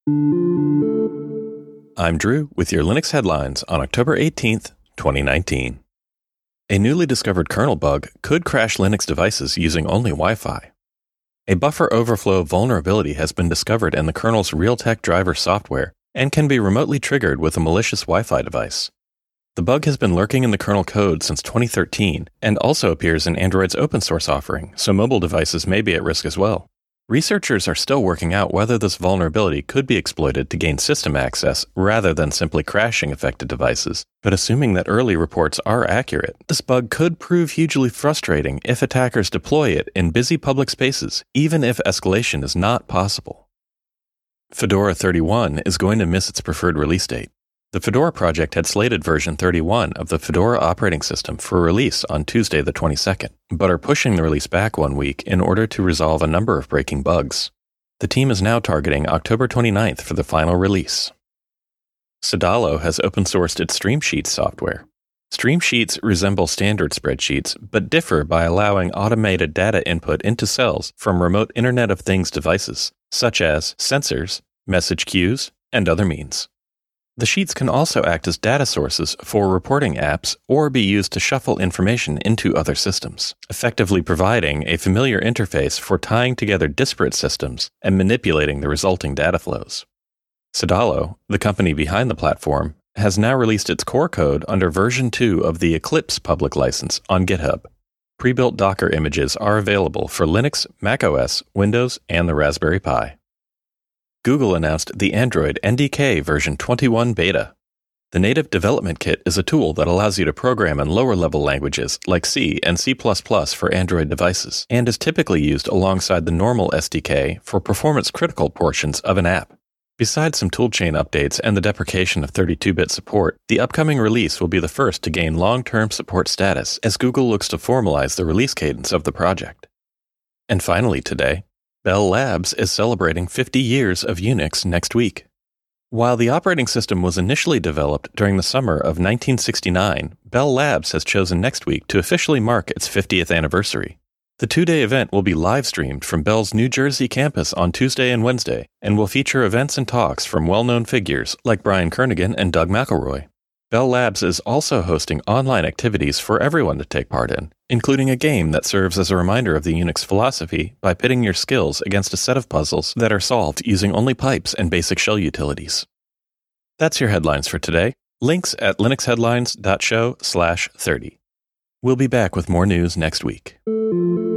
I'm Drew with your Linux headlines on October 18th, 2019. A newly discovered kernel bug could crash Linux devices using only Wi-Fi. A buffer overflow vulnerability has been discovered in the kernel's Realtek driver software and can be remotely triggered with a malicious Wi-Fi device. The bug has been lurking in the kernel code since 2013 and also appears in Android's open source offering, so mobile devices may be at risk as well. Researchers are still working out whether this vulnerability could be exploited to gain system access rather than simply crashing affected devices, but assuming that early reports are accurate, this bug could prove hugely frustrating if attackers deploy it in busy public spaces, even if escalation is not possible. Fedora 31 is going to miss its preferred release date. The Fedora project had slated version 31 of the Fedora operating system for release on Tuesday the 22nd, but are pushing the release back 1 week in order to resolve a number of breaking bugs. The team is now targeting October 29th for the final release. Sedalo has open-sourced its Streamsheets software. Streamsheets resemble standard spreadsheets, but differ by allowing automated data input into cells from remote Internet of Things devices, such as sensors, message queues, and other means. The sheets can also act as data sources for reporting apps or be used to shuffle information into other systems, effectively providing a familiar interface for tying together disparate systems and manipulating the resulting data flows. Sedalo, the company behind the platform, has now released its core code under version 2 of the Eclipse public license on GitHub. Pre-built Docker images are available for Linux, macOS, Windows, and the Raspberry Pi. Google announced the Android NDK version 21 beta. The Native Development Kit is a tool that allows you to program in lower-level languages like C and C++ for Android devices, and is typically used alongside the normal SDK for performance-critical portions of an app. Besides some toolchain updates and the deprecation of 32-bit support, the upcoming release will be the first to gain long-term support status as Google looks to formalize the release cadence of the project. And finally today, Bell Labs is celebrating 50 years of Unix next week. While the operating system was initially developed during the summer of 1969, Bell Labs has chosen next week to officially mark its 50th anniversary. The 2-day event will be live-streamed from Bell's New Jersey campus on Tuesday and Wednesday, and will feature events and talks from well-known figures like Brian Kernighan and Doug McElroy. Bell Labs is also hosting online activities for everyone to take part in, including a game that serves as a reminder of the Unix philosophy by pitting your skills against a set of puzzles that are solved using only pipes and basic shell utilities. That's your headlines for today. Links at linuxheadlines.show/30. We'll be back with more news next week.